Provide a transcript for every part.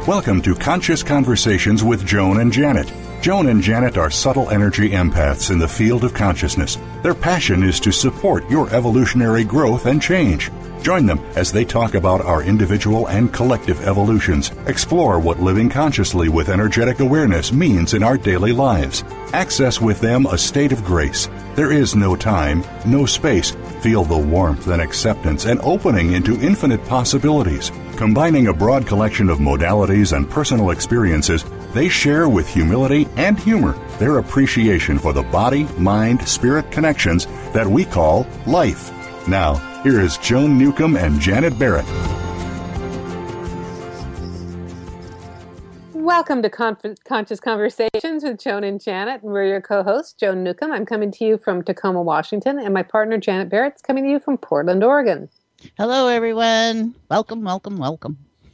Welcome to Conscious Conversations with Joan and Janet. Joan and Janet are subtle energy empaths in the field of consciousness. Their passion is to support your evolutionary growth and change. Join them as they talk about our individual and collective evolutions, explore what living consciously with energetic awareness means in our daily lives. Access with them a state of grace. There is no time, no space. Feel the warmth and acceptance and opening into infinite possibilities. Combining a broad collection of modalities and personal experiences, they share with humility and humor their appreciation for the body, mind, spirit connections that we call life. Now, here is Joan Newcomb and Janet Barrett. Welcome to Conscious Conversations with Joan and Janet. We're your co-hosts, Joan Newcomb. I'm coming to you from Tacoma, Washington, and my partner, Janet Barrett's coming to you from Portland, Oregon. Hello, everyone. Welcome, welcome, welcome.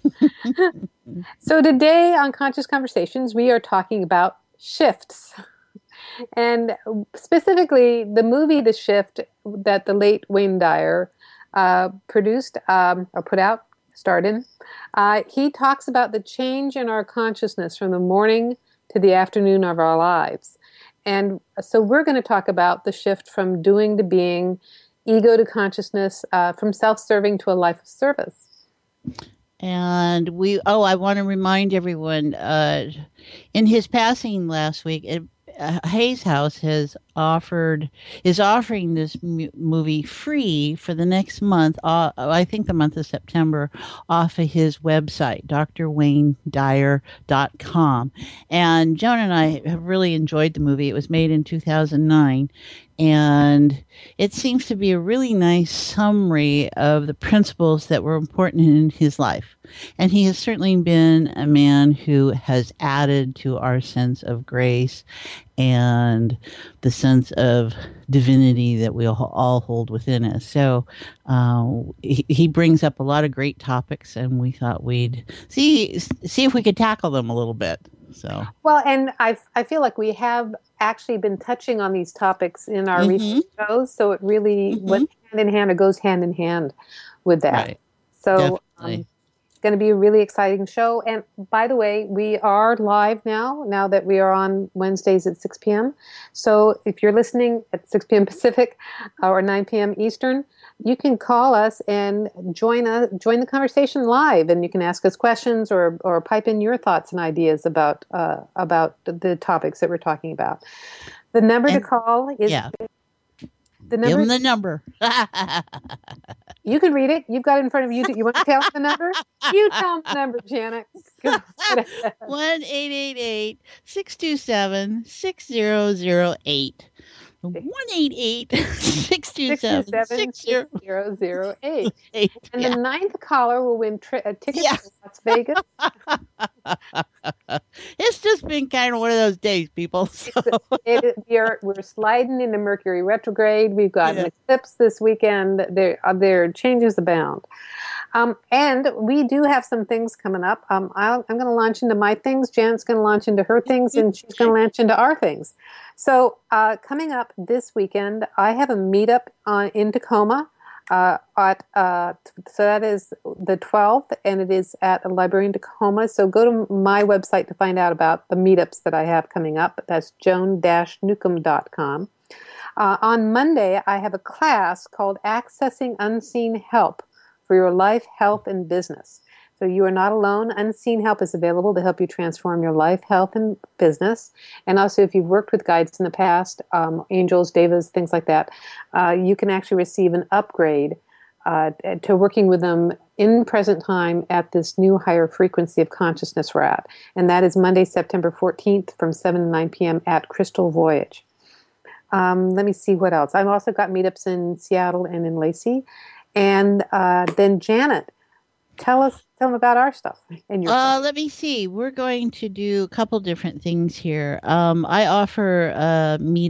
So today on Conscious Conversations, we are talking about shifts. And specifically, the movie The Shift that the late Wayne Dyer produced or put out, starred in, he talks about the change in our consciousness from the morning to the afternoon of our lives. And so we're going to talk about the shift from doing to being, ego to consciousness, from self-serving to a life of service. And I want to remind everyone, in his passing last week, Hayes House is offering this movie free for the next month. I think the month of September, off of his website, drwaynedyer.com. And Joan and I have really enjoyed the movie. It was made in 2009. And it seems to be a really nice summary of the principles that were important in his life. And he has certainly been a man who has added to our sense of grace and the sense of divinity that we all hold within us. So he brings up a lot of great topics, and we thought we'd see if we could tackle them a little bit. So well, and I feel like we have actually been touching on these topics in our recent shows, so it really went hand in hand, or goes hand in hand with that. Right. So it's going to be a really exciting show. And by the way, we are live now that we are on Wednesdays at 6 p.m. So if you're listening at 6 p.m. Pacific or 9 p.m. Eastern, you can call us and join the conversation live, and you can ask us questions or pipe in your thoughts and ideas about the topics that we're talking about. The number to call is the number. Give them the number. You can read it. You've got it in front of you. You want to tell us the number? You tell them the number, Janet. 1-888-627-6008. 1-888-627-6008. And the ninth caller will win tickets to Las Vegas. It's just been kind of one of those days, people. So. We're sliding into Mercury retrograde. We've got an eclipse this weekend. There changes abound. And we do have some things coming up. I'm going to launch into my things. Janet's going to launch into her things, and she's going to launch into our things. So coming up this weekend, I have a meetup in Tacoma. So that is the 12th, and it is at a library in Tacoma. So go to my website to find out about the meetups that I have coming up. That's joan-newcomb.com. On Monday, I have a class called Accessing Unseen Help for Your Life, Health, and Business. So you are not alone. Unseen help is available to help you transform your life, health, and business. And also, if you've worked with guides in the past, angels, devas, things like that, you can actually receive an upgrade to working with them in present time at this new higher frequency of consciousness we're at. And that is Monday, September 14th from 7 to 9 p.m. at Crystal Voyage. Let me see what else. I've also got meetups in Seattle and in Lacey. And then Janet, tell them about our stuff. And your let me see. We're going to do a couple different things here. I offer a meetup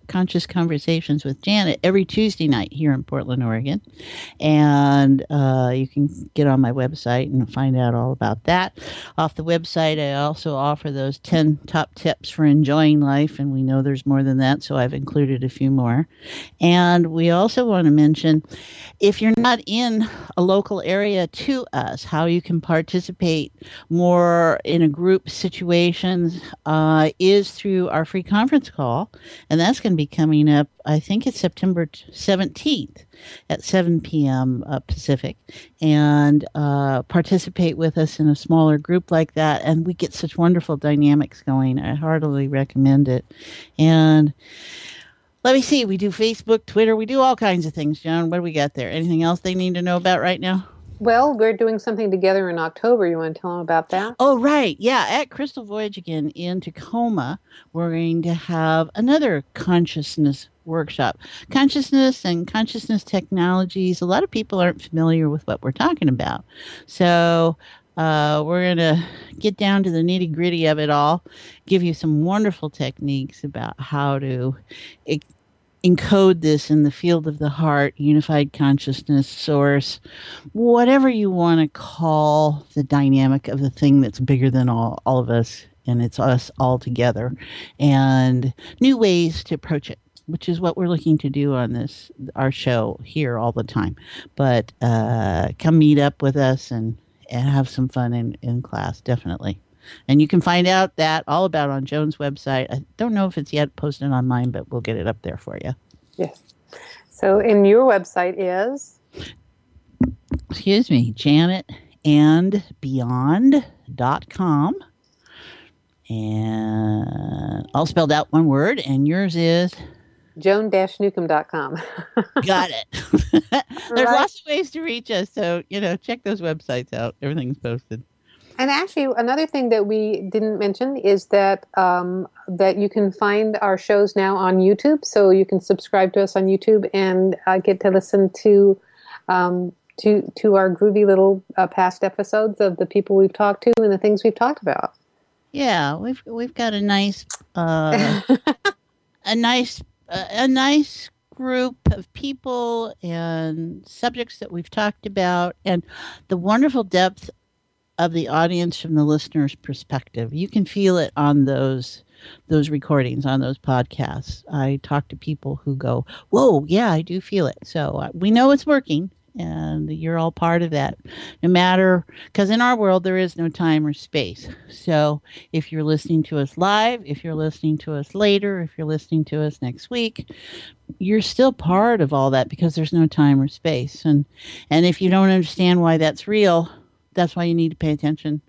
Conscious Conversations with Janet every Tuesday night here in Portland, Oregon. And you can get on my website and find out all about that. Off the website, I also offer those 10 top tips for enjoying life. And we know there's more than that, so I've included a few more. And we also want to mention, if you're not in a local area to us, how you can participate more in a group situations is through our free conference call. And that's going to be coming up, I think it's September 17th at 7 p.m. Pacific. And participate with us in a smaller group like that. And we get such wonderful dynamics going. I heartily recommend it. And let me see. We do Facebook, Twitter. We do all kinds of things, Joan. What do we got there? Anything else they need to know about right now? Well, we're doing something together in October. You want to tell them about that? Oh, right. Yeah. At Crystal Voyage again in Tacoma, we're going to have another consciousness workshop. Consciousness and consciousness technologies. A lot of people aren't familiar with what we're talking about. So we're going to get down to the nitty gritty of it all, give you some wonderful techniques about how to encode this in the field of the heart, unified consciousness, source, whatever you want to call the dynamic of the thing that's bigger than all of us, and it's us all together, and new ways to approach it, which is what we're looking to do on our show here all the time. But come meet up with us and have some fun in class, definitely. And you can find out all about on Joan's website. I don't know if it's yet posted on mine, but we'll get it up there for you. Yes. So, and your website is? Excuse me, janetandbeyond.com. And all spelled out one word. And yours is? Joan-Newcomb.com. Got it. There's lots of ways to reach us. So, check those websites out. Everything's posted. And actually, another thing that we didn't mention is that that you can find our shows now on YouTube. So you can subscribe to us on YouTube and get to listen to our groovy little past episodes of the people we've talked to and the things we've talked about. Yeah, we've got a nice a nice group of people and subjects that we've talked about, and the wonderful depth of the audience from the listener's perspective. You can feel it on those recordings, on those podcasts. I talk to people who go, whoa, yeah, I do feel it. So we know it's working, and you're all part of that. No matter, because in our world, there is no time or space. So if you're listening to us live, if you're listening to us later, if you're listening to us next week, you're still part of all that because there's no time or space. And if you don't understand why that's real, that's why you need to pay attention,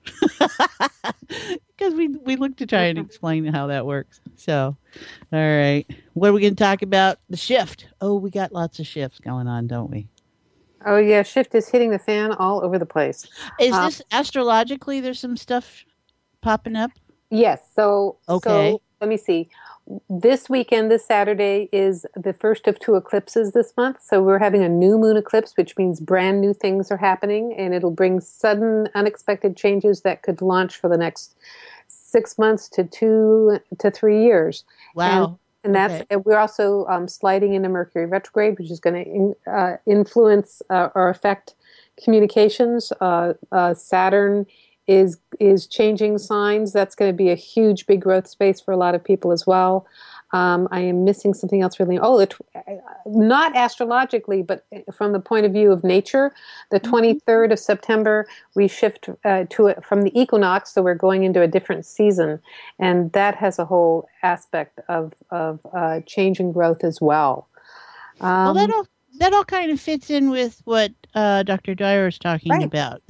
because we look to try and explain how that works. So, all right, what are we going to talk about? The shift. Oh, we got lots of shifts going on, don't we? Oh yeah, shift is hitting the fan all over the place. Is this astrologically? There's some stuff popping up. Yes. So let me see. This weekend, this Saturday, is the first of 2 eclipses this month. So we're having a new moon eclipse, which means brand new things are happening, and it'll bring sudden, unexpected changes that could launch for the next 6 months to 2 to 3 years. Wow. And that's we're also sliding into Mercury retrograde, which is going to influence or affect communications. Saturn is changing signs. That's going to be a huge, big growth space for a lot of people as well. I am missing something else really. Not astrologically, but from the point of view of nature, the 23rd of September, we shift from the equinox, so we're going into a different season. And that has a whole aspect of change and growth as well. Well, that all kind of fits in with what Dr. Dyer is talking about,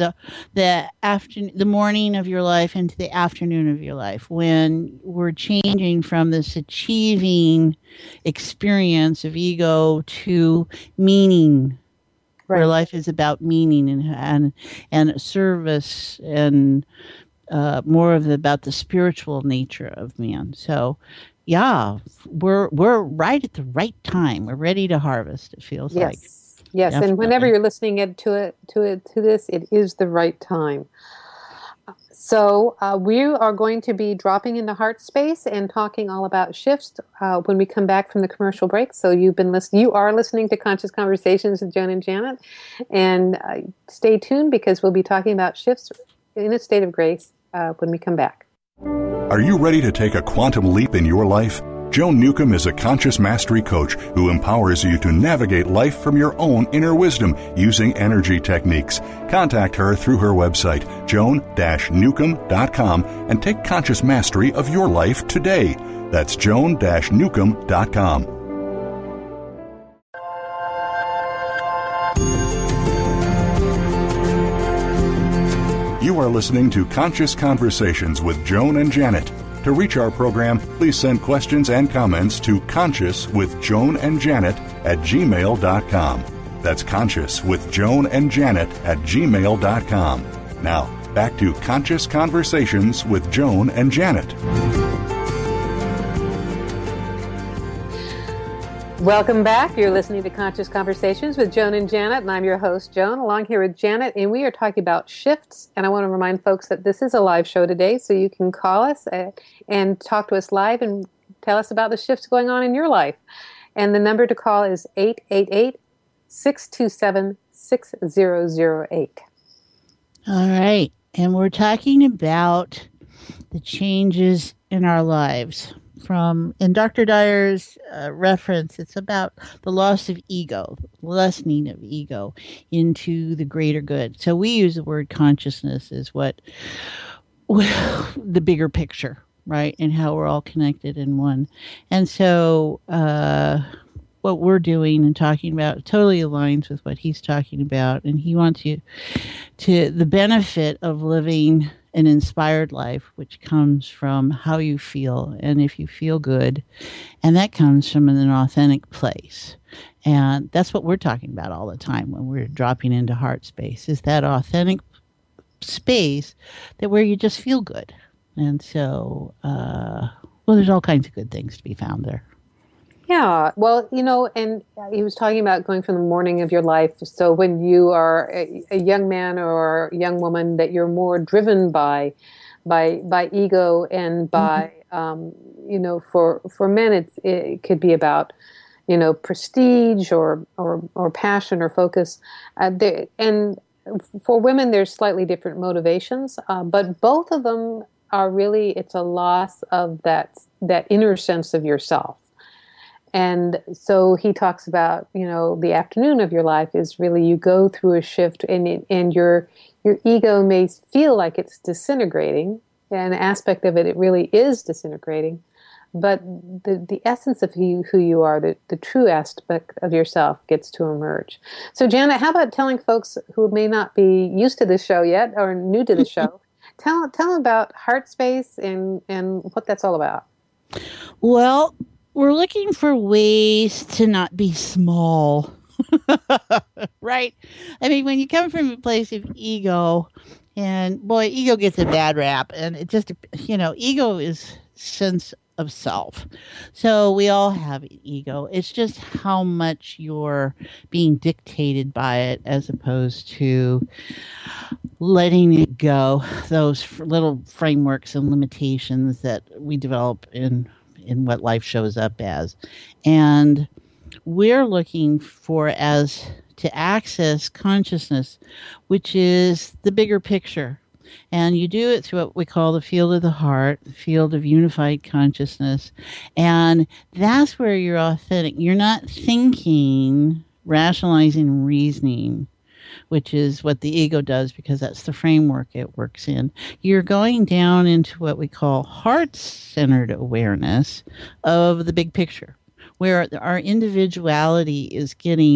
the morning of your life into the afternoon of your life, when we're changing from this achieving experience of ego to meaning, where life is about meaning and service and more about the spiritual nature of man. So. Yeah, we're right at the right time. We're ready to harvest. It feels like. Yes, definitely. And whenever you're listening to this, it is the right time. So we are going to be dropping into heart space and talking all about shifts when we come back from the commercial break. So you are listening to Conscious Conversations with Joan and Janet, and stay tuned because we'll be talking about shifts in a state of grace when we come back. Are you ready to take a quantum leap in your life? Joan Newcomb is a conscious mastery coach who empowers you to navigate life from your own inner wisdom using energy techniques. Contact her through her website, joan-newcomb.com, and take conscious mastery of your life today. That's joan-newcomb.com. You are listening to Conscious Conversations with Joan and Janet. To reach our program, please send questions and comments to consciouswithjoanandjanet@gmail.com. That's consciouswithjoanandjanet@gmail.com. Now, back to Conscious Conversations with Joan and Janet. Welcome back. You're listening to Conscious Conversations with Joan and Janet, and I'm your host, Joan, along here with Janet, and we are talking about shifts. And I want to remind folks that this is a live show today, so you can call us and talk to us live and tell us about the shifts going on in your life. And the number to call is 888-627-6008. All right. And we're talking about the changes in our lives. In Dr. Dyer's reference, it's about the loss of ego, lessening of ego into the greater good. So we use the word consciousness as the bigger picture, right? And how we're all connected in one. And so what we're doing and talking about totally aligns with what he's talking about. And he wants you to the benefit of living an inspired life, which comes from how you feel, and if you feel good, and that comes from an authentic place. And that's what we're talking about all the time when we're dropping into heart space, is that authentic space that where you just feel good. And so, there's all kinds of good things to be found there. Yeah, well, and he was talking about going from the morning of your life. So when you are a young man or a young woman, that you're more driven by ego and by, for men, it could be about, prestige or passion or focus. And for women, there's slightly different motivations, but both of them are really, it's a loss of that inner sense of yourself. And so he talks about, the afternoon of your life is really you go through a shift, and your ego may feel like it's disintegrating. An aspect of it really is disintegrating. But the essence of who you are, the true aspect of yourself gets to emerge. So Janet, how about telling folks who may not be used to this show yet or new to the show, tell them about heart space and what that's all about. Well, we're looking for ways to not be small, right? I mean, when you come from a place of ego, and boy, ego gets a bad rap, and it just, ego is sense of self. So we all have ego. It's just how much you're being dictated by it as opposed to letting it go, those little frameworks and limitations that we develop in what life shows up as. And we're looking to access consciousness, which is the bigger picture. And you do it through what we call the field of the heart, the field of unified consciousness. And that's where you're authentic. You're not thinking, rationalizing, reasoning, which is what the ego does because that's the framework it works in. You're going down into what we call heart-centered awareness of the big picture, where our individuality is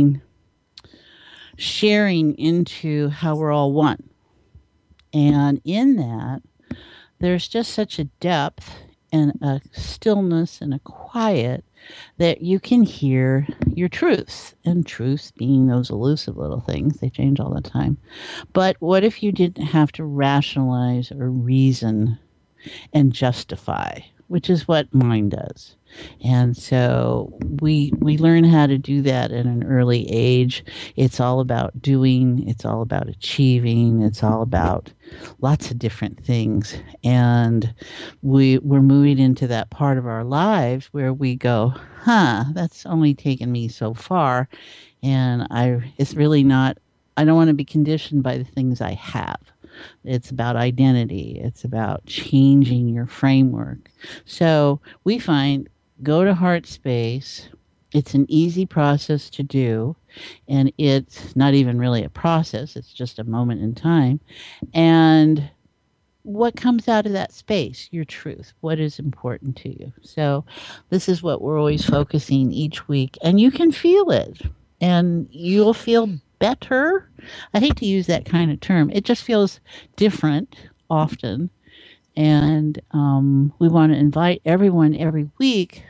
sharing into how we're all one. And in that, there's just such a depth and a stillness and a quiet that you can hear your truths. And truths being those elusive little things, they change all the time. But what if you didn't have to rationalize or reason and justify which is what mind does. And so we learn how to do that at an early age. It's all about doing, it's all about achieving, it's all about lots of different things. And we're moving into that part of our lives where we go, that's only taken me so far. And it's really not, I don't want to be conditioned by the things I have. It's about identity. It's about changing your framework. So we find, go to Heart Space. It's an easy process to do, and it's not even really a process. It's just a moment in time. And what comes out of that space? Your truth. What is important to you? So this is what we're always focusing each week, and you can feel it, and you'll feel better. I hate to use that kind of term. It just feels different often. And we want to invite everyone every week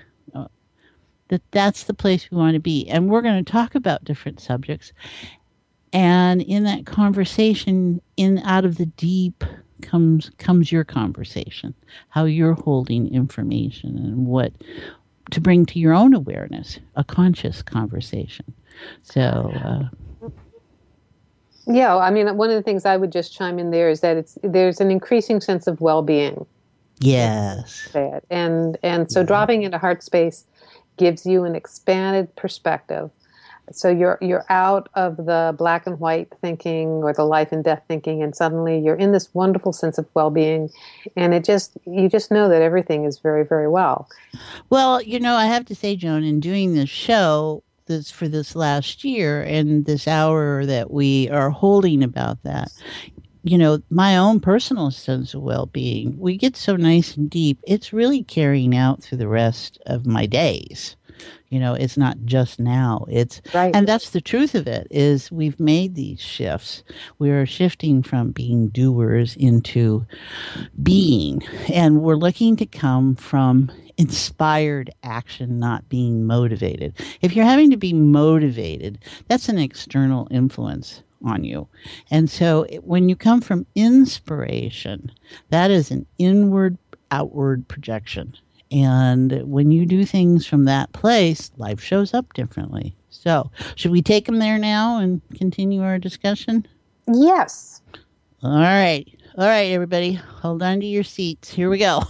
that's the place we want to be. And we're going to talk about different subjects. And in that conversation, out of the deep comes your conversation, how you're holding information and what to bring to your own awareness, a conscious conversation. So... yeah, I mean, one of the things I would just chime in there is that there's an increasing sense of well-being. Yes. And so dropping into Heart Space gives you an expanded perspective. So you're out of the black and white thinking or the life and death thinking, and suddenly you're in this wonderful sense of well-being, and you just know that everything is very, very well. Well, I have to say, Joan, in doing this show, for this last year and this hour that we are holding about that, my own personal sense of well-being, we get so nice and deep, it's really carrying out through the rest of my days. It's not just now. It's right. And that's the truth of it, is we've made these shifts. We're shifting from being doers into being, and we're looking to come from inspired action, not being motivated. If you're having to be motivated, that's an external influence on you. And so when you come from inspiration, that is an inward, outward projection. And when you do things from that place, life shows up differently. So should we take them there now and continue our discussion? Yes. All right, everybody, hold on to your seats. Here we go.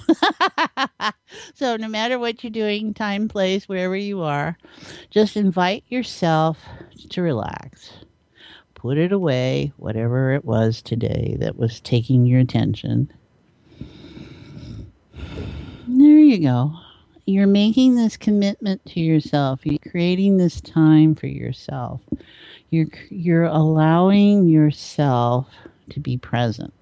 So no matter what you're doing, time, place, wherever you are, just invite yourself to relax. Put it away, whatever it was today that was taking your attention. There you go. You're making this commitment to yourself. You're creating this time for yourself. You're allowing yourself to be present.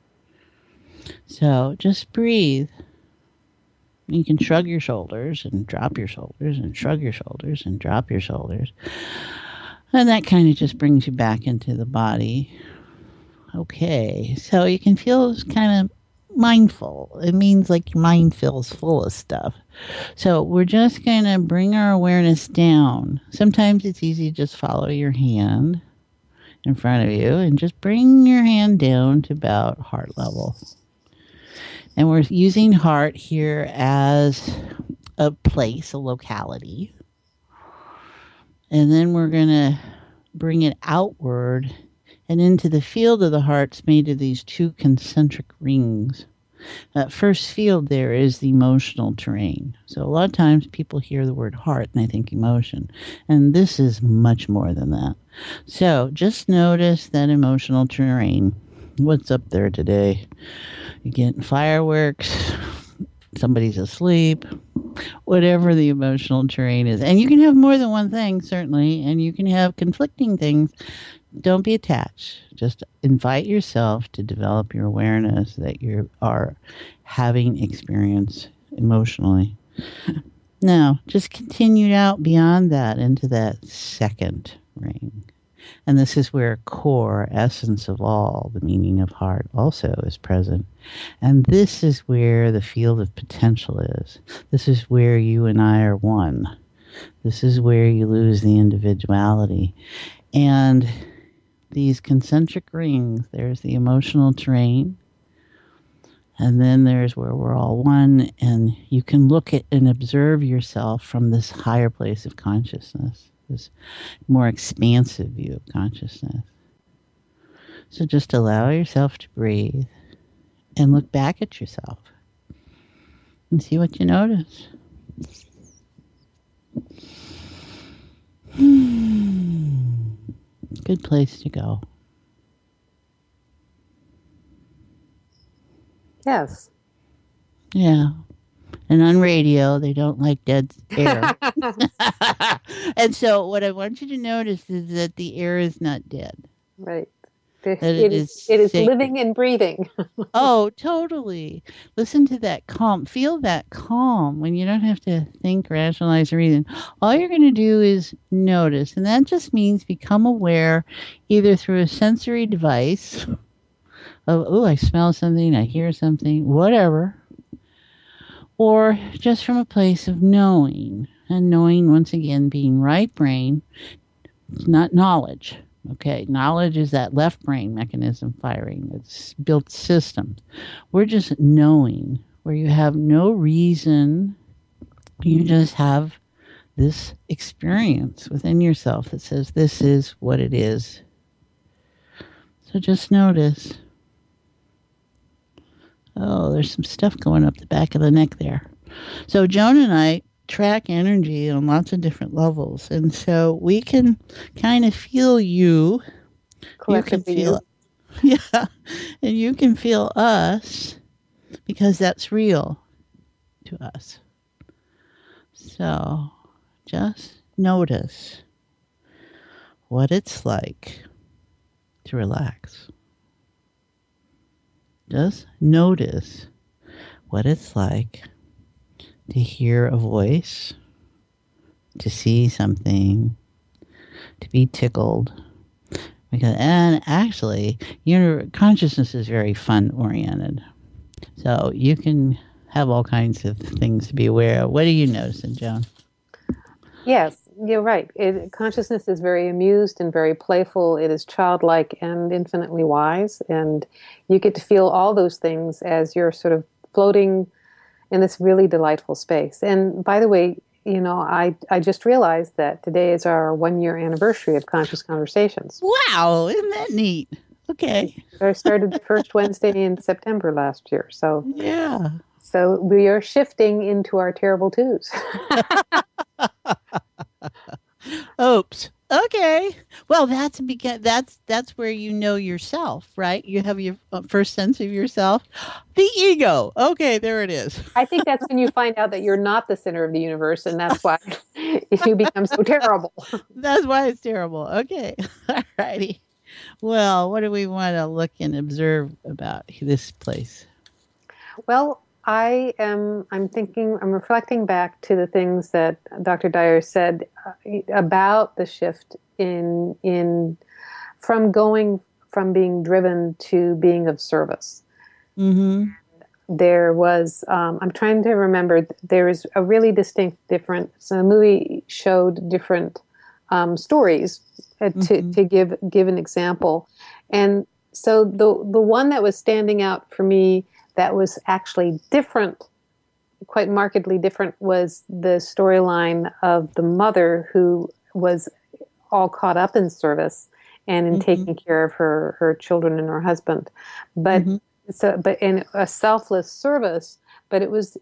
So just breathe. You can shrug your shoulders and drop your shoulders and shrug your shoulders and drop your shoulders. And that kind of just brings you back into the body. Okay, so you can feel kind of mindful. It means like your mind feels full of stuff. So we're just going to bring our awareness down. Sometimes it's easy to just follow your hand in front of you and just bring your hand down to about heart level. And we're using heart here as a place, a locality. And then we're going to bring it outward and into the field of the heart's made of these two concentric rings. That first field there is the emotional terrain. So a lot of times people hear the word heart and they think emotion. And this is much more than that. So just notice that emotional terrain. What's up there today? You're getting fireworks. Somebody's asleep. Whatever the emotional terrain is. And you can have more than one thing, certainly. And you can have conflicting things. Don't be attached. Just invite yourself to develop your awareness that you are having experience emotionally. Now, just continue out beyond that into that second ring. And this is where core, essence of all, the meaning of heart also is present. And this is where the field of potential is. This is where you and I are one. This is where you lose the individuality. And these concentric rings, there's the emotional terrain. And then there's where we're all one, and you can look at and observe yourself from this higher place of consciousness, this more expansive view of consciousness. So just allow yourself to breathe and look back at yourself and see what you notice. Good place to go. Yes. Yeah. And on radio, they don't like dead air. And so what I want you to notice is that the air is not dead. Right. It is living and breathing. Oh, totally. Listen to that calm. Feel that calm when you don't have to think, rationalize, or reason. All you're going to do is notice. And that just means become aware either through a sensory device of, oh, I smell something, I hear something, whatever. Or just from a place of knowing. And knowing, once again, being right brain, not knowledge. Okay, knowledge is that left brain mechanism firing. It's built systems. We're just knowing, where you have no reason. You just have this experience within yourself that says this is what it is. So just notice. Oh, there's some stuff going up the back of the neck there. So Joan and I track energy on lots of different levels, and so we can kind of feel you. You can feel, yeah, and you can feel us because that's real to us. So just notice what it's like to relax. Just notice what it's like to hear a voice, to see something, to be tickled. And actually, your consciousness is very fun oriented. So you can have all kinds of things to be aware of. What are you noticing, Joan? Yes, you're right. Consciousness is very amused and very playful. It is childlike and infinitely wise. And you get to feel all those things as you're sort of floating in this really delightful space. And by the way, I just realized that today is our 1-year anniversary of Conscious Conversations. Wow, isn't that neat? Okay. I started the first Wednesday in September last year. So yeah. So we are shifting into our terrible twos. Oops. Okay. Well, that's where you know yourself, right? You have your first sense of yourself. The ego. Okay, there it is. I think that's when you find out that you're not the center of the universe, and that's why you become so terrible. That's why it's terrible. Okay. All righty. Well, what do we want to look and observe about this place? Well, I'm reflecting back to the things that Dr. Dyer said about the shift from being driven to being of service. Mm-hmm. There was, I'm trying to remember, there is a really distinct difference. So the movie showed different stories to give an example. And so the one that was standing out for me that was actually different, quite markedly different, was the storyline of the mother who was all caught up in service and in taking care of her children and her husband. But but in a selfless service, but it was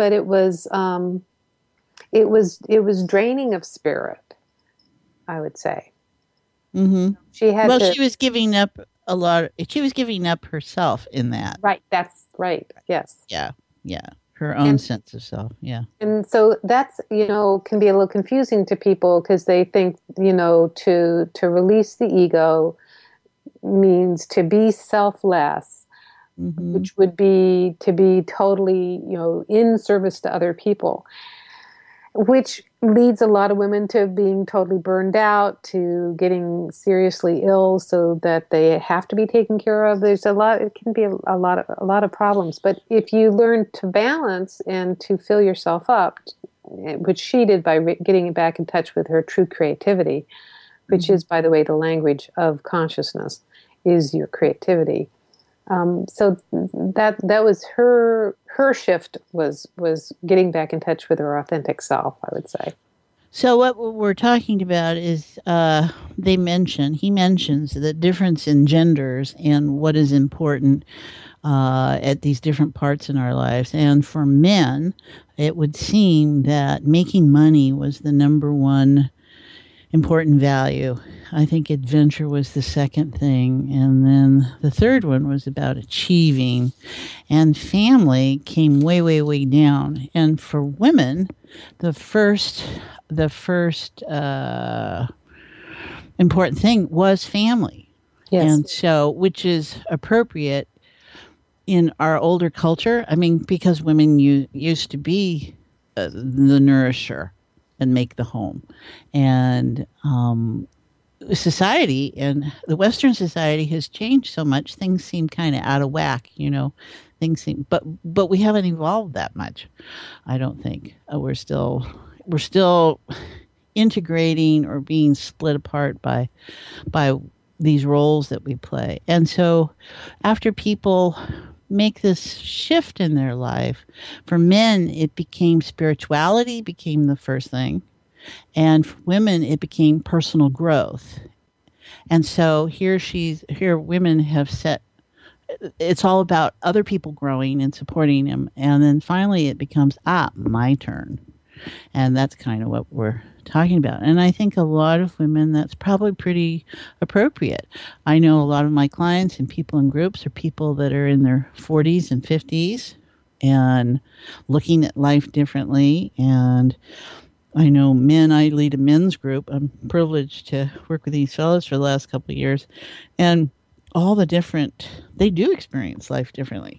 draining of spirit, I would say. Mm-hmm. She was giving up a lot. She was giving up herself in that. Right. That's right. Yes. Yeah. Yeah. Her own sense of self. Yeah. And so that's, can be a little confusing to people because they think, to release the ego means to be selfless, which would be to be totally, in service to other people, which leads a lot of women to being totally burned out, to getting seriously ill so that they have to be taken care of. It can be a lot of problems. But if you learn to balance and to fill yourself up, which she did by getting back in touch with her true creativity, which is, by the way, the language of consciousness, is your creativity. So that was her shift was getting back in touch with her authentic self, I would say. So what we're talking about is he mentions the difference in genders and what is important at these different parts in our lives. And for men, it would seem that making money was the number one important value. I think adventure was the second thing. And then the third one was about achieving. And family came way, way, way down. And for women, the first important thing was family. Yes. And so, which is appropriate in our older culture. I mean, because women used to be the nourisher and make the home. And society and the Western society has changed so much. Things seem kind of out of whack, things seem, but we haven't evolved that much. I don't think we're still integrating or being split apart by these roles that we play. And so after people make this shift in their life, for men, it became spirituality became the first thing. And for women, it became personal growth. And so here women have set, it's all about other people growing and supporting them. And then finally it becomes, my turn. And that's kind of what we're talking about. And I think a lot of women, that's probably pretty appropriate. I know a lot of my clients and people in groups are people that are in their 40s and 50s and looking at life differently. And I know men, I lead a men's group. I'm privileged to work with these fellows for the last couple of years. And all the different, they do experience life differently.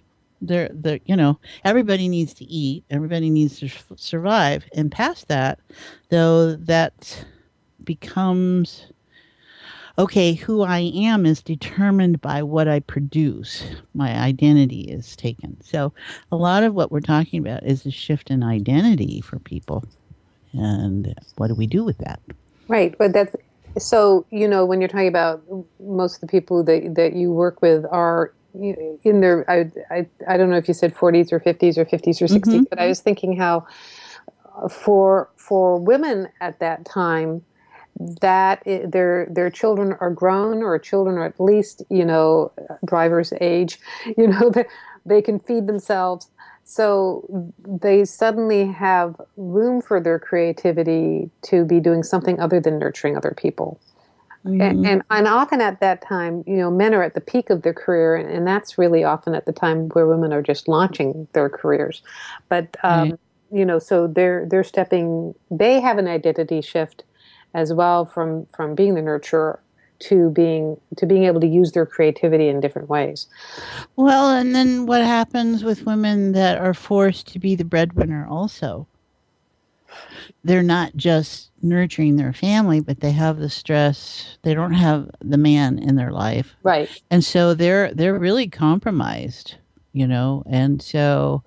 Everybody needs to eat. Everybody needs to survive. And past that, though, that becomes, okay, who I am is determined by what I produce. My identity is taken. So a lot of what we're talking about is a shift in identity for people. And what do we do with that? Right. But that's, so, when you're talking about most of the people that you work with are in their, I don't know if you said 40s or 50s or 50s or 60s, mm-hmm. but I was thinking how for women at that time, that their children are grown, or children are at least, driver's age, they can feed themselves. So they suddenly have room for their creativity to be doing something other than nurturing other people. Mm-hmm. And often at that time, men are at the peak of their career, and that's really often at the time where women are just launching their careers. But so they're stepping. They have an identity shift as well from being the nurturer to being able to use their creativity in different ways. Well, and then what happens with women that are forced to be the breadwinner also? They're not just nurturing their family, but they have the stress. They don't have the man in their life. Right. And so they're really compromised, And so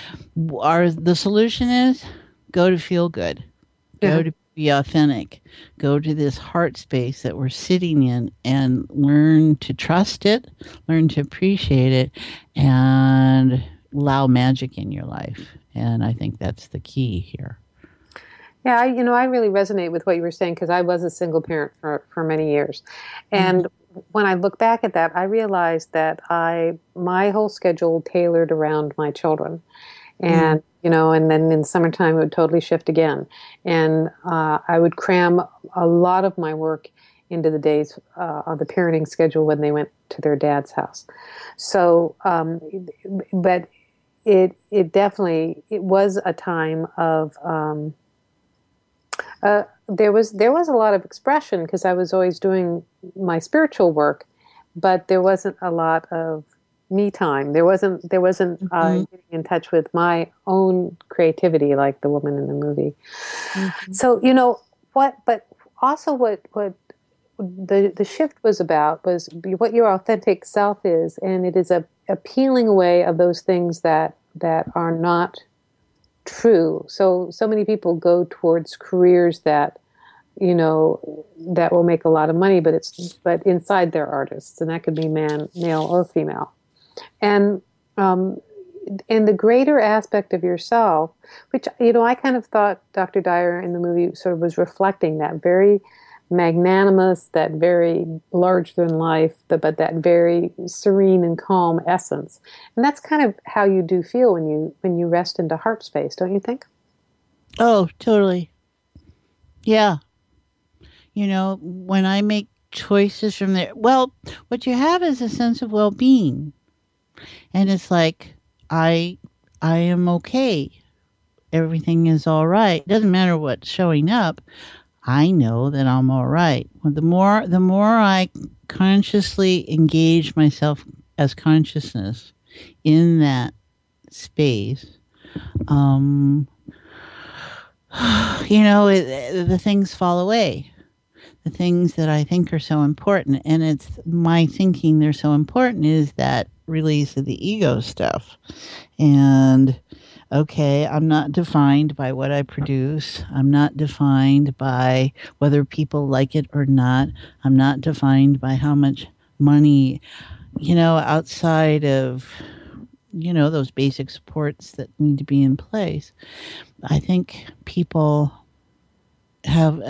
the solution is go to feel good. Go to be authentic. Go to this heart space that we're sitting in and learn to trust it, learn to appreciate it, and allow magic in your life. And I think that's the key here. Yeah, I really resonate with what you were saying, because I was a single parent for many years. And when I look back at that, I realized that my whole schedule tailored around my children. And, and then in summertime it would totally shift again. And I would cram a lot of my work into the days on the parenting schedule when they went to their dad's house. So, but it definitely, it was a time of, there was a lot of expression, because I was always doing my spiritual work, but there wasn't a lot of me time. There wasn't getting in touch with my own creativity like the woman in the movie. Mm-hmm. So but also what the shift was about was what your authentic self is, and it is a peeling away of those things that are not true. So many people go towards careers that that will make a lot of money, but inside they're artists, and that could be male or female. And and the greater aspect of yourself, which, I kind of thought Dr. Dyer in the movie sort of was reflecting that very magnanimous, that very larger than life, but that very serene and calm essence. And that's kind of how you do feel when you rest into heart space, don't you think? Oh, totally. Yeah. When I make choices from there, well, what you have is a sense of well-being. And it's like, I am okay. Everything is all right. It doesn't matter what's showing up. I know that I'm all right. The more I consciously engage myself as consciousness in that space, the things fall away. The things that I think are so important, and it's my thinking they're so important, is that release of the ego stuff. And okay, I'm not defined by what I produce. I'm not defined by whether people like it or not. I'm not defined by how much money, outside of, those basic supports that need to be in place. I think people have,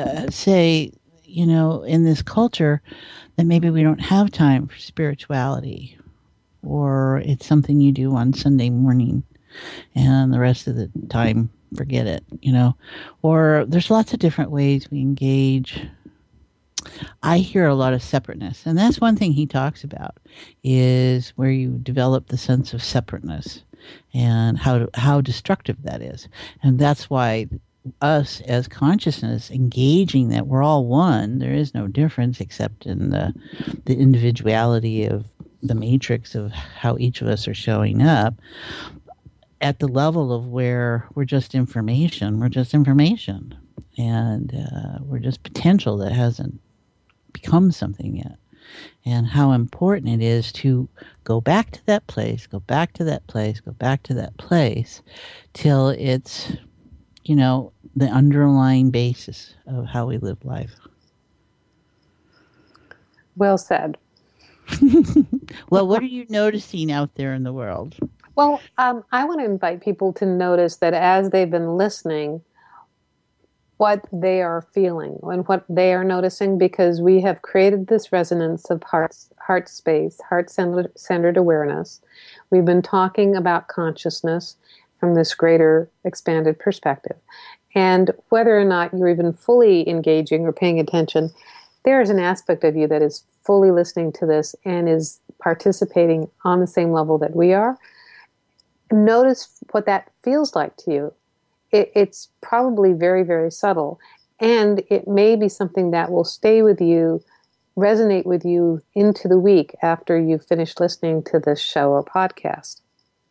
in this culture, that maybe we don't have time for spirituality, or it's something you do on Sunday morning and the rest of the time, forget it, or there's lots of different ways we engage. I hear a lot of separateness, and that's one thing he talks about, is where you develop the sense of separateness and how destructive that is. And that's why us as consciousness engaging that we're all one, there is no difference except in the individuality of the matrix of how each of us are showing up, at the level of where we're just information, and we're just potential that hasn't become something yet. And how important it is to go back to that place, till it's, the underlying basis of how we live life. Well said. Well, what are you noticing out there in the world? Well, I want to invite people to notice that as they've been listening, what they are feeling and what they are noticing, because we have created this resonance of heart space, heart-centered awareness. We've been talking about consciousness from this greater expanded perspective. And whether or not you're even fully engaging or paying attention, there is an aspect of you that is fully listening to this and is participating on the same level that we are. Notice what that feels like to you. It's probably very, very subtle, and it may be something that will stay with you, resonate with you into the week after you've finished listening to this show or podcast.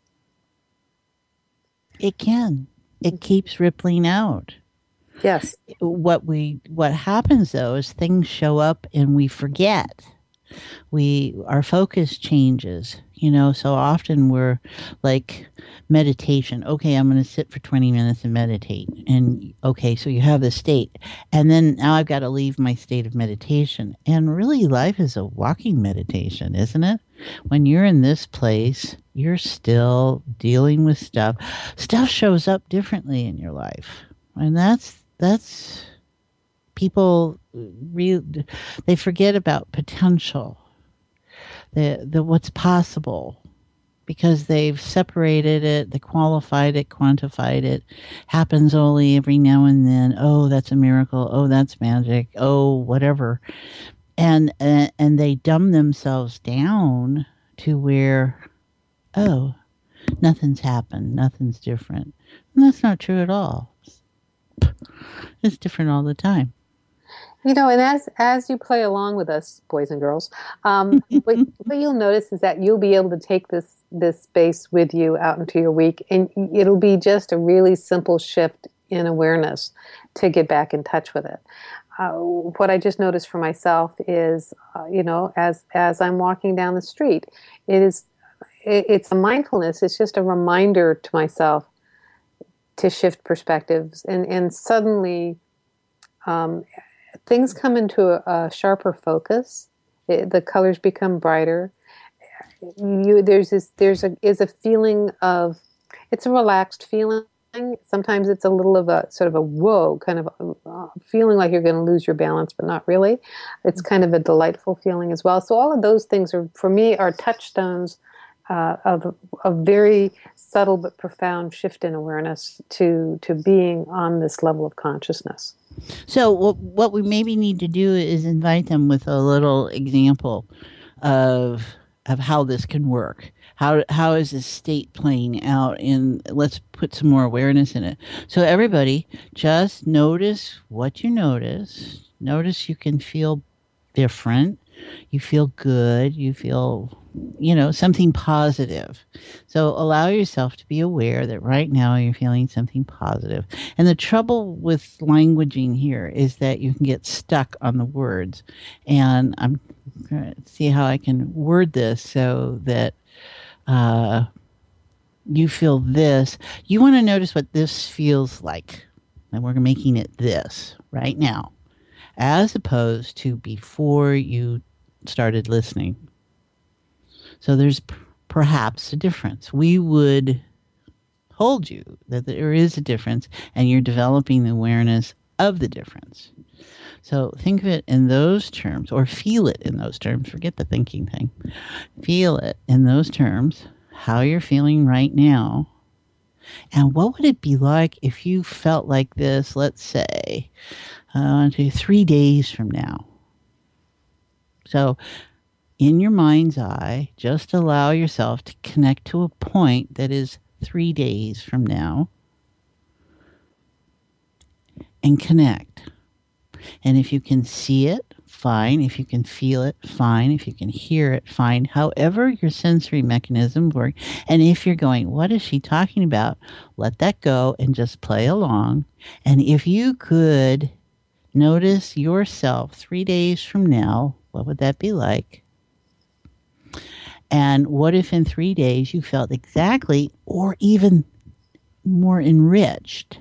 It can. It keeps rippling out. Yes. What happens though is things show up and we forget. Our focus changes, so often we're like meditation. Okay, I'm going to sit for 20 minutes and meditate. And okay, so you have this state. And then now I've got to leave my state of meditation. And really life is a walking meditation, isn't it? When you're in this place, you're still dealing with stuff. Stuff shows up differently in your life. And that's people they forget about potential, the what's possible, because they've separated it, they qualified it, quantified it. Happens only every now and then. Oh, that's a miracle. Oh, that's magic. Oh, whatever. And they dumb themselves down to where, oh, nothing's happened, nothing's different. And that's not true at all. It's different all the time. And as you play along with us, boys and girls, what you'll notice is that you'll be able to take this space with you out into your week, and it'll be just a really simple shift in awareness to get back in touch with it. What I just noticed for myself is, as I'm walking down the street, it's a mindfulness. It's just a reminder to myself to shift perspectives, and suddenly things come into a sharper focus. The colors become brighter. there's a feeling of, it's a relaxed feeling. Sometimes it's a little of a sort of a whoa kind of feeling like you're going to lose your balance, but not really. It's kind of a delightful feeling as well. So all of those things are, for me, are touchstones of a very subtle but profound shift in awareness to being on this level of consciousness. So what we maybe need to do is invite them with a little example of how this can work. How is this state playing out? And let's put some more awareness in it. So everybody, just notice what you notice. Notice you can feel different. You feel good. You feel, something positive. So allow yourself to be aware that right now you're feeling something positive. And the trouble with languaging here is that you can get stuck on the words. And I'm going to see how I can word this so that you feel this. You want to notice what this feels like. And we're making it this right now, as opposed to before you started listening. So there's perhaps a difference. We would hold you that there is a difference, and you're developing the awareness of the difference. So think of it in those terms, or feel it in those terms. Forget the thinking thing. Feel it in those terms, how you're feeling right now. And what would it be like if you felt like this, let's say, 3 days from now? So in your mind's eye, just allow yourself to connect to a point that is 3 days from now, and connect. And if you can see it, fine. If you can feel it, fine. If you can hear it, fine. However your sensory mechanisms work. And if you're going, what is she talking about? Let that go and just play along. And if you could notice yourself 3 days from now, what would that be like? And what if in 3 days you felt exactly or even more enriched?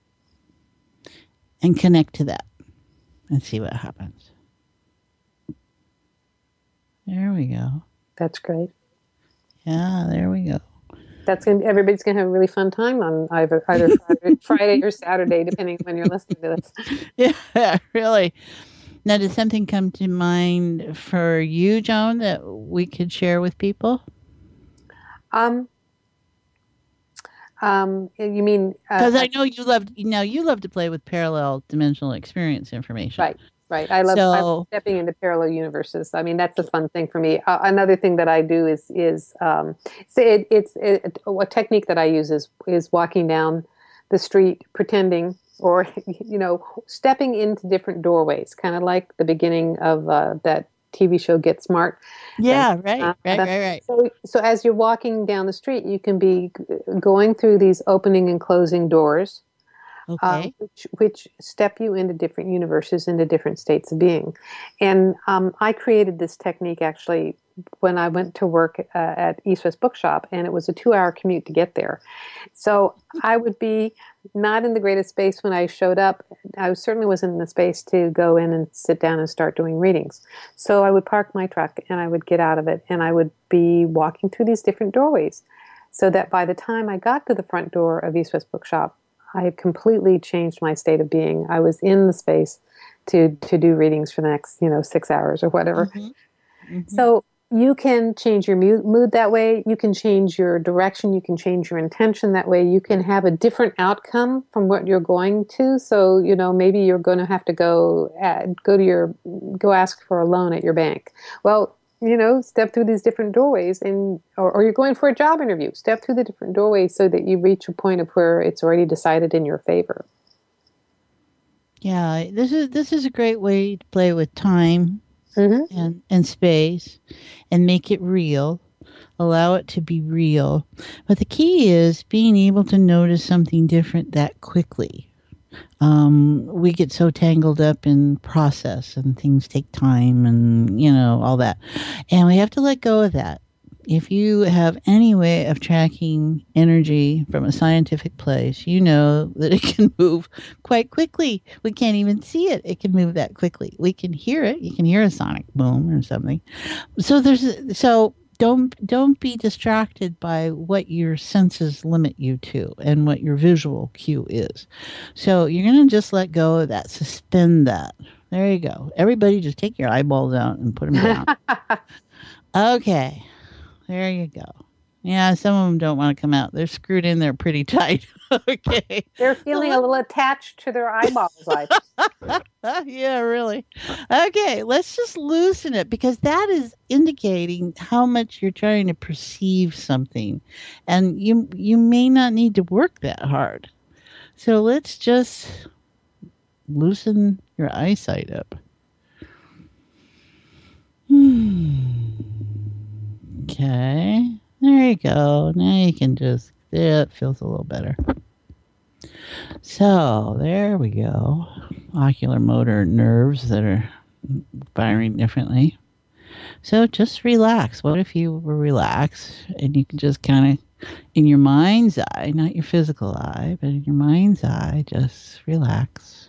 And connect to that and see what happens. There we go. That's great. Yeah, there we go. Everybody's gonna have a really fun time on either Friday or Saturday, depending on when you're listening to this. Yeah, really. Now, did something come to mind for you, Joan, that we could share with people? You mean? Because I know you love to play with parallel dimensional experience information. Right. I love stepping into parallel universes. I mean, that's a fun thing for me. Another thing that I do is a technique that I use is walking down the street, pretending, or stepping into different doorways, kind of like the beginning of that TV show Get Smart. Yeah, right. So as you're walking down the street, you can be going through these opening and closing doors, okay, which step you into different universes, into different states of being. And I created this technique actually when I went to work at East West Bookshop, and it was a 2-hour commute to get there. So I would be not in the greatest space when I showed up. I certainly wasn't in the space to go in and sit down and start doing readings. So I would park my truck and I would get out of it, and I would be walking through these different doorways, so that by the time I got to the front door of East West Bookshop, I had completely changed my state of being. I was in the space to do readings for the next 6 hours or whatever. Mm-hmm. Mm-hmm. So you can change your mood that way. You can change your direction. You can change your intention that way. You can have a different outcome from what you're going to. So, maybe you're going to have to go ask for a loan at your bank. Well, step through these different doorways, or you're going for a job interview. Step through the different doorways so that you reach a point of where it's already decided in your favor. Yeah, this is a great way to play with time. Mm-hmm. and space, and make it real. Allow it to be real. But the key is being able to notice something different that quickly. We get so tangled up in process, and things take time, and all that. And we have to let go of that. If you have any way of tracking energy from a scientific place, you know that it can move quite quickly. We can't even see it. It can move that quickly. We can hear it. You can hear a sonic boom or something. So don't be distracted by what your senses limit you to and what your visual cue is. So you're going to just let go of that, suspend that. There you go. Everybody just take your eyeballs out and put them down. Okay. There you go. Yeah, some of them don't want to come out. They're screwed in there pretty tight. Okay. They're feeling a little attached to their eyeballs. Yeah, really. Okay, let's just loosen it, because that is indicating how much you're trying to perceive something. And you may not need to work that hard. So let's just loosen your eyesight up. Okay. There you go. Now you can just, it feels a little better. So there we go. Ocular motor nerves that are firing differently. So just relax. What if you were relaxed and you can just kind of, in your mind's eye, not your physical eye, but in your mind's eye, just relax.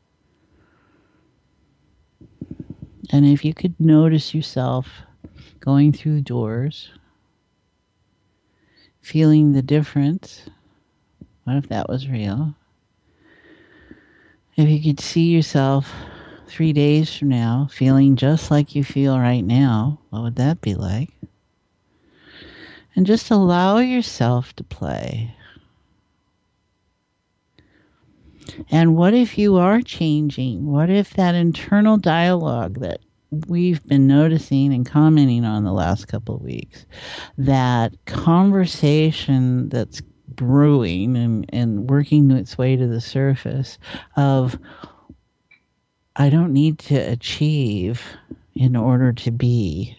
And if you could notice yourself going through doors, feeling the difference. What if that was real? If you could see yourself 3 days from now feeling just like you feel right now, what would that be like? And just allow yourself to play. And what if you are changing? What if that internal dialogue that we've been noticing and commenting on the last couple of weeks, that conversation that's brewing and working its way to the surface of, I don't need to achieve in order to be.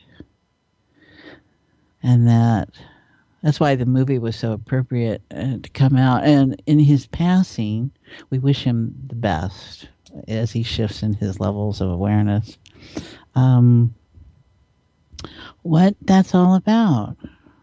And that's why the movie was so appropriate to come out. And in his passing, we wish him the best as he shifts in his levels of awareness. What that's all about.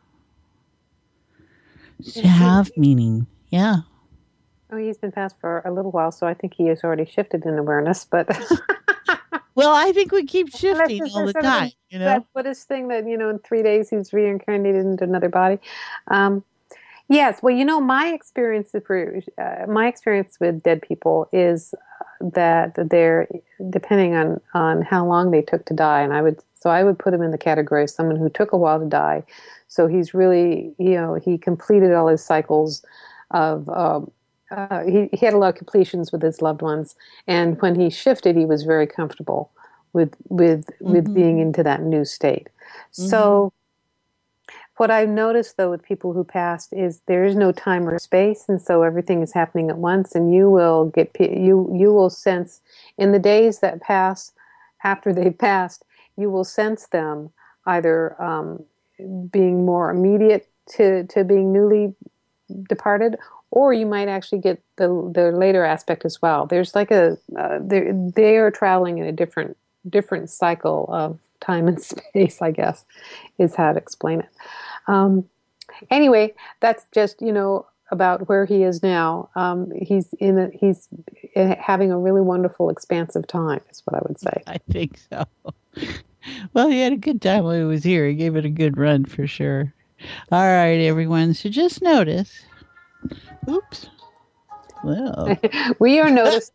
To have meaning. Yeah. Oh, he's been passed for a little while, so I think he has already shifted in awareness, but well, I think we keep shifting all the time, you know. That Buddhist thing that, in 3 days he's reincarnated into another body. Yes, well, my experience with dead people is that they're, depending on how long they took to die, and I would put him in the category of someone who took a while to die. So he's really, he completed all his cycles of, he had a lot of completions with his loved ones. And when he shifted, he was very comfortable with being into that new state. Mm-hmm. So what I've noticed, though, with people who passed is there is no time or space. And so everything is happening at once. And you will sense in the days that pass after they've passed, you will sense them either being more immediate to being newly departed, or you might actually get the later aspect as well. There's like they are traveling in a different cycle of time and space, I guess, is how to explain it. Anyway, that's just about where he is now. He's having a really wonderful, expansive time, is what I would say. I think so. Well, he had a good time while he was here. He gave it a good run for sure. All right, everyone. So just notice. Oops. Well, we are noticing.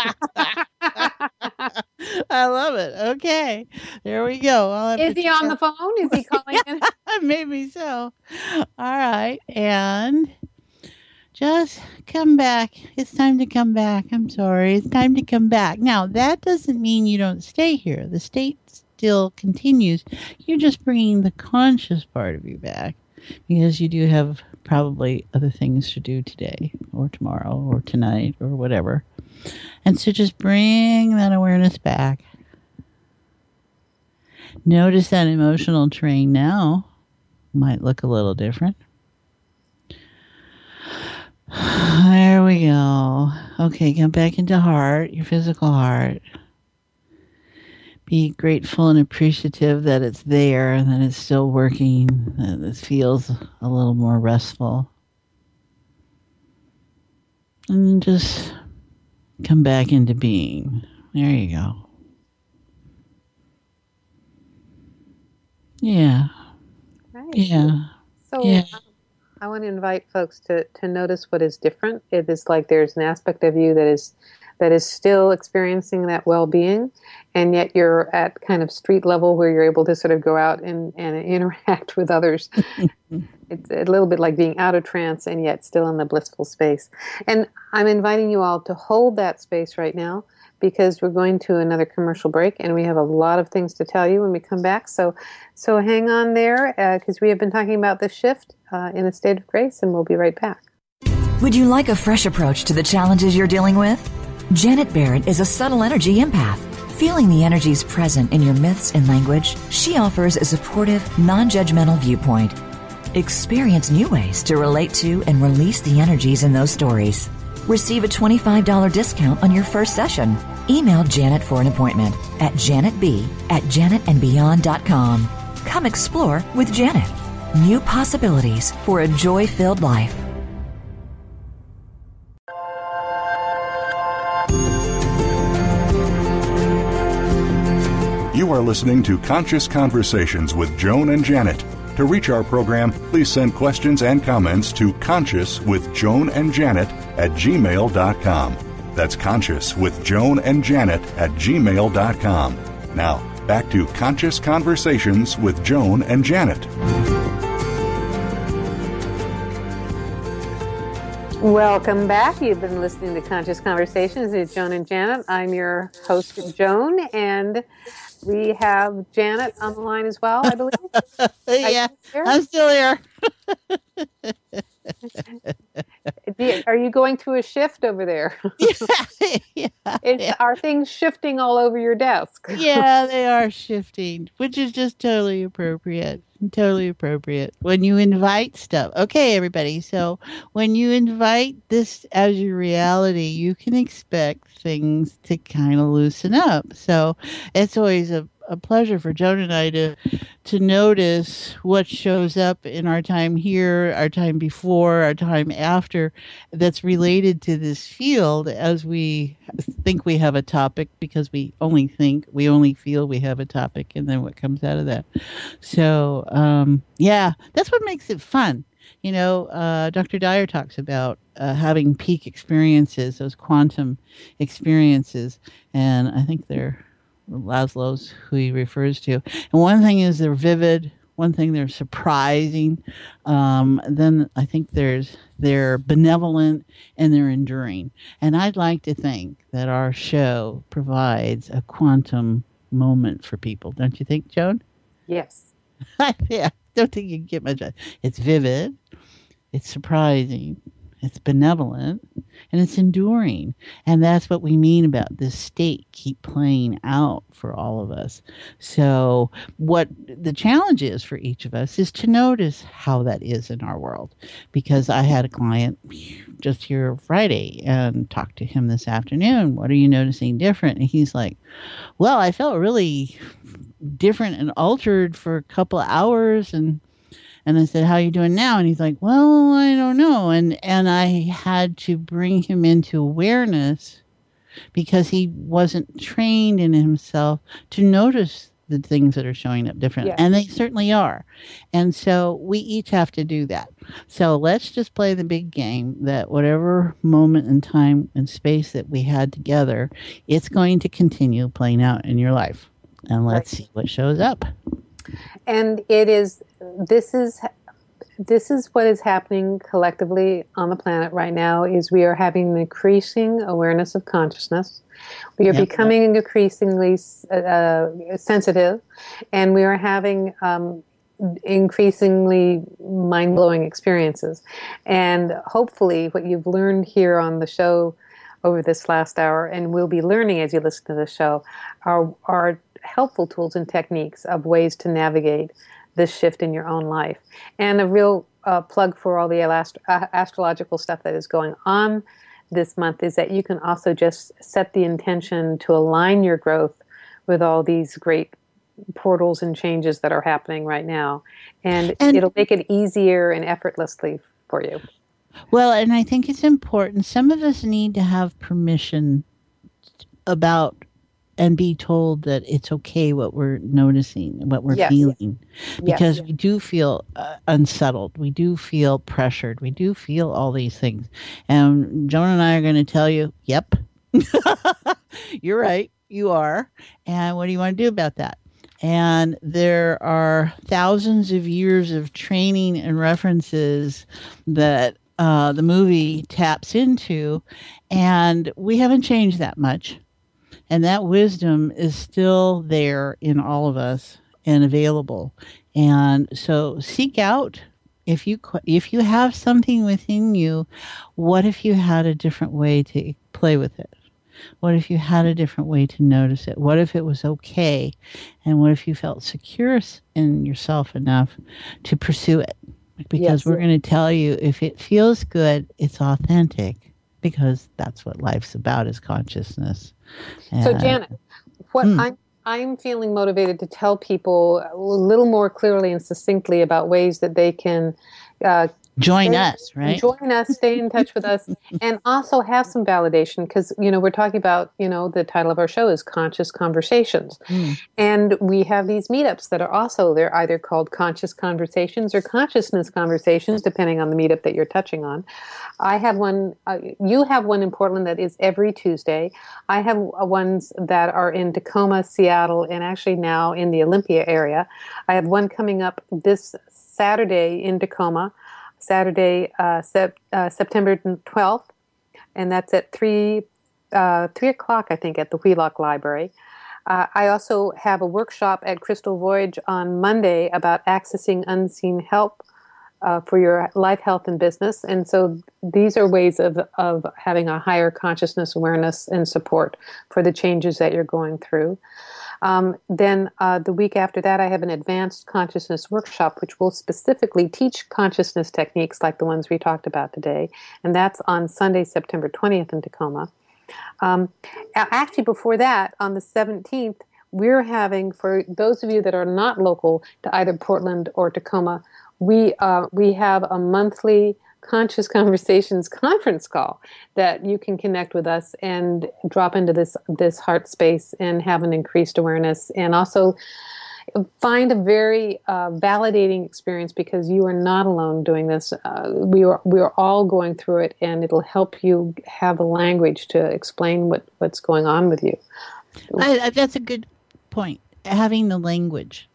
I love it. Okay, there we go. Is he on the phone? Is he calling in? Maybe so. All right, and just come back. It's time to come back. I'm sorry. It's time to come back. Now, that doesn't mean you don't stay here. The state still continues. You're just bringing the conscious part of you back, because you do have probably other things to do today or tomorrow or tonight or whatever. And so just bring that awareness back. Notice that emotional terrain now might look a little different. There we go. Okay, come back into heart, your physical heart. Be grateful and appreciative that it's there and that it's still working, that it feels a little more restful. And just come back into being. There you go. Yeah. Right. Yeah. So Yeah. I want to invite folks to notice what is different. It is like there's an aspect of you that is still experiencing that well-being, and yet you're at kind of street level where you're able to sort of go out and interact with others. It's a little bit like being out of trance and yet still in the blissful space. And I'm inviting you all to hold that space right now, because we're going to another commercial break and we have a lot of things to tell you when we come back. So hang on there, because we have been talking about the shift in a state of grace, and we'll be right back. Would you like a fresh approach to the challenges you're dealing with? Janet Barrett is a subtle energy empath. Feeling the energies present in your myths and language, she offers a supportive, non-judgmental viewpoint. Experience new ways to relate to and release the energies in those stories. Receive a $25 discount on your first session. Email Janet for an appointment at janetb@janetandbeyond.com. Come explore with Janet. New possibilities for a joy-filled life. You are listening to Conscious Conversations with Joan and Janet. To reach our program, please send questions and comments to consciouswithjoanandjanet@gmail.com. That's consciouswithjoanandjanet@gmail.com. Now, back to Conscious Conversations with Joan and Janet. Welcome back. You've been listening to Conscious Conversations with Joan and Janet. I'm your host, Joan, and we have Janet on the line as well, I believe. Yeah, I'm still here. Are you going through a shift over there? Yeah. Are things shifting all over your desk? Yeah, they are shifting, which is just totally appropriate. Totally appropriate. When you invite stuff. Okay, everybody. So when you invite this as your reality, you can expect things to kind of loosen up. So it's always a pleasure for Joan and I to notice what shows up in our time here, our time before, our time after, that's related to this field, as we think we have a topic, because we only feel we have a topic, and then what comes out of that. So, yeah, that's what makes it fun. You know, Dr. Dyer talks about having peak experiences, those quantum experiences, and I think they're Laszlo's who he refers to. And one thing is they're vivid. One thing they're surprising. Then I think they're benevolent and they're enduring. And I'd like to think that our show provides a quantum moment for people. Don't you think, Joan? Yes. Yeah. Don't think you can get much. It's vivid. It's surprising. It's benevolent, and it's enduring. And that's what we mean about this state keep playing out for all of us. So what the challenge is for each of us is to notice how that is in our world. Because I had a client just here Friday and talked to him this afternoon. What are you noticing different? And he's like, well, I felt really different and altered for a couple of hours, and I said, how are you doing now? And he's like, well, I don't know. And I had to bring him into awareness, because he wasn't trained in himself to notice the things that are showing up different. Yes. And they certainly are. And so we each have to do that. So let's just play the big game that whatever moment in time and space that we had together, it's going to continue playing out in your life. And let's see what shows up. And this is what is happening collectively on the planet right now. Is we are having an increasing awareness of consciousness. We are becoming increasingly sensitive, and we are having increasingly mind-blowing experiences. And hopefully what you've learned here on the show over this last hour, and will be learning as you listen to the show, are helpful tools and techniques of ways to navigate this shift in your own life. And a real plug for all the astrological stuff that is going on this month is that you can also just set the intention to align your growth with all these great portals and changes that are happening right now. And it'll make it easier and effortlessly for you. Well, and I think it's important. Some of us need to have permission about and be told that it's okay what we're noticing, what we're feeling, because we do feel unsettled. We do feel pressured. We do feel all these things. And Joan and I are going to tell you, yep, you're right. You are. And what do you want to do about that? And there are thousands of years of training and references that the movie taps into, and we haven't changed that much. And that wisdom is still there in all of us and available. And so seek out, if you have something within you, what if you had a different way to play with it? What if you had a different way to notice it? What if it was okay? And what if you felt secure in yourself enough to pursue it? Because we're going to tell you, if it feels good, it's authentic, because that's what life's about, is consciousness. So Janet, what I'm feeling motivated to tell people a little more clearly and succinctly about ways that they can join us, right? Join us, stay in touch with us, and also have some validation, because, we're talking about, the title of our show is Conscious Conversations. And we have these meetups that are also, they're either called Conscious Conversations or Consciousness Conversations, depending on the meetup that you're touching on. I have one, you have one in Portland that is every Tuesday. I have ones that are in Tacoma, Seattle, and actually now in the Olympia area. I have one coming up this Saturday in Tacoma, Saturday, September 12th, and that's at 3 o'clock, I think, at the Wheelock Library. I also have a workshop at Crystal Voyage on Monday about accessing unseen help for your life, health, and business. And so these are ways of having a higher consciousness awareness and support for the changes that you're going through. Then the week after that, I have an advanced consciousness workshop, which will specifically teach consciousness techniques like the ones we talked about today. And that's on Sunday, September 20th in Tacoma. Actually, before that, on the 17th, we're having, for those of you that are not local to either Portland or Tacoma, we have a monthly Conscious Conversations conference call that you can connect with us and drop into this heart space and have an increased awareness, and also find a very validating experience, because you are not alone doing this. We are all going through it, and it'll help you have the language to explain what's going on with you. That's a good point. Having the language.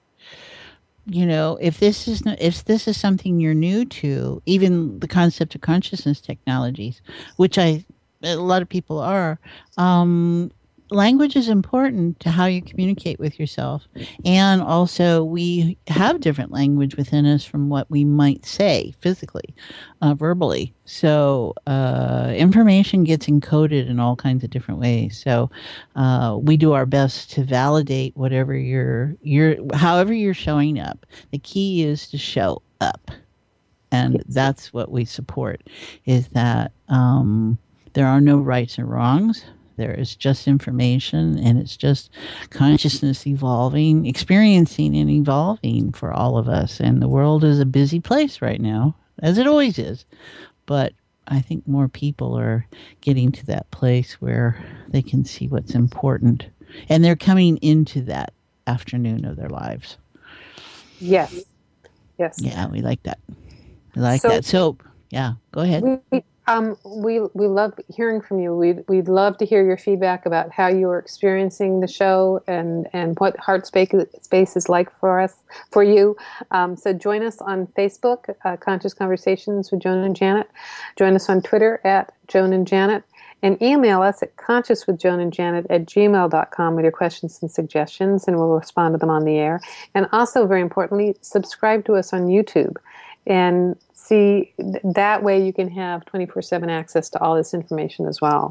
If this is something you're new to, even the concept of consciousness technologies, which a lot of people are, language is important to how you communicate with yourself. And also, we have different language within us from what we might say physically, verbally. So information gets encoded in all kinds of different ways. So we do our best to validate whatever however you're showing up. The key is to show up. And that's what we support, is that there are no rights or wrongs. There is just information, and it's just consciousness evolving, experiencing and evolving for all of us. And the world is a busy place right now, as it always is. But I think more people are getting to that place where they can see what's important. And they're coming into that afternoon of their lives. Yes. Yeah, we like that. We like that. So, yeah, go ahead. We love hearing from you. We'd love to hear your feedback about how you are experiencing the show and what heart space is like for you. So join us on Facebook, Conscious Conversations with Joan and Janet. Join us on Twitter at Joan and Janet, and email us at consciouswithjoanandjanet@gmail.com with your questions and suggestions, and we'll respond to them on the air. And also, very importantly, subscribe to us on YouTube. And see, that way you can have 24/7 access to all this information as well.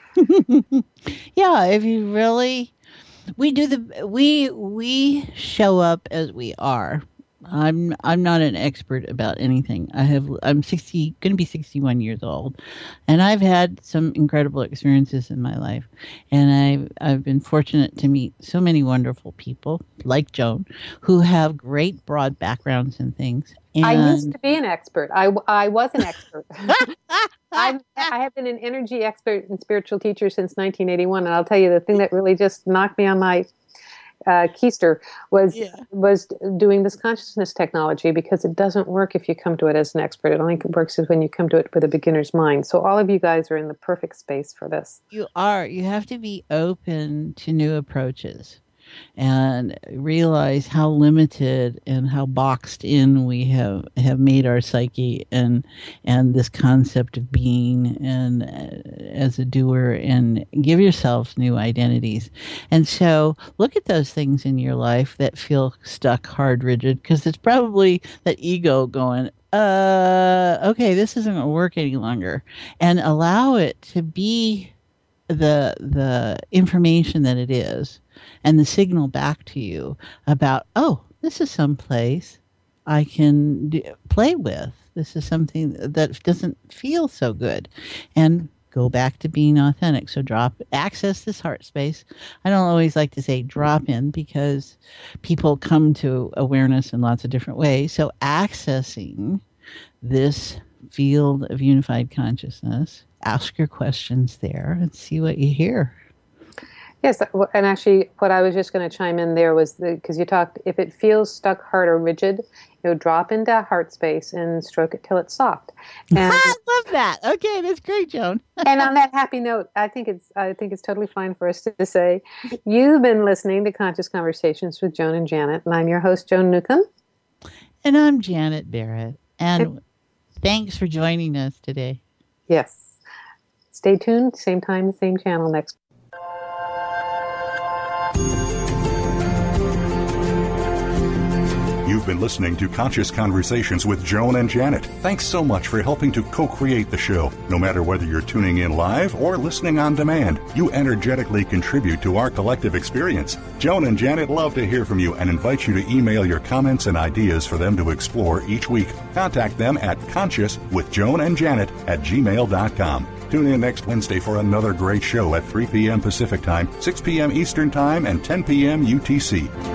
Yeah, if you really, we show up as we are. I'm not an expert about anything. I'm going to be 61 years old, and I've had some incredible experiences in my life, and I've been fortunate to meet so many wonderful people like Joan, who have great broad backgrounds in things. And I used to be an expert. I was an expert. I have been an energy expert and spiritual teacher since 1981, and I'll tell you the thing that really just knocked me on my keister was doing this consciousnness technology, because it doesn't work if you come to it as an expert. It only works when you come to it with a beginner's mind. So all of you guys are in the perfect space for this. You are. You have to be open to new approaches and realize how limited and how boxed in we have made our psyche and this concept of being and as a doer, and give yourselves new identities. And so look at those things in your life that feel stuck, hard, rigid, because it's probably that ego going, okay, this isn't going to work any longer, and allow it to be the information that it is, and the signal back to you about, oh, this is someplace I can play with. This is something that doesn't feel so good, and go back to being authentic. So access this heart space. I don't always like to say drop in, because people come to awareness in lots of different ways. So accessing this field of unified consciousness, ask your questions there and see what you hear. Yes, and actually what I was just going to chime in there was, because you talked, if it feels stuck, hard, or rigid, drop into heart space and stroke it till it's soft. And I love that. Okay, that's great, Joan. And on that happy note, I think it's totally fine for us to say, you've been listening to Conscious Conversations with Joan and Janet, and I'm your host, Joan Newcomb. And I'm Janet Barrett. And thanks for joining us today. Yes. Stay tuned, same time, same channel next. You've been listening to Conscious Conversations with Joan and Janet. Thanks so much for helping to co-create the show. No matter whether you're tuning in live or listening on demand, you energetically contribute to our collective experience. Joan and Janet love to hear from you and invite you to email your comments and ideas for them to explore each week. Contact them at consciouswithjoanandjanet@gmail.com. Tune in next Wednesday for another great show at 3 p.m. Pacific Time, 6 p.m. Eastern Time, and 10 p.m. UTC.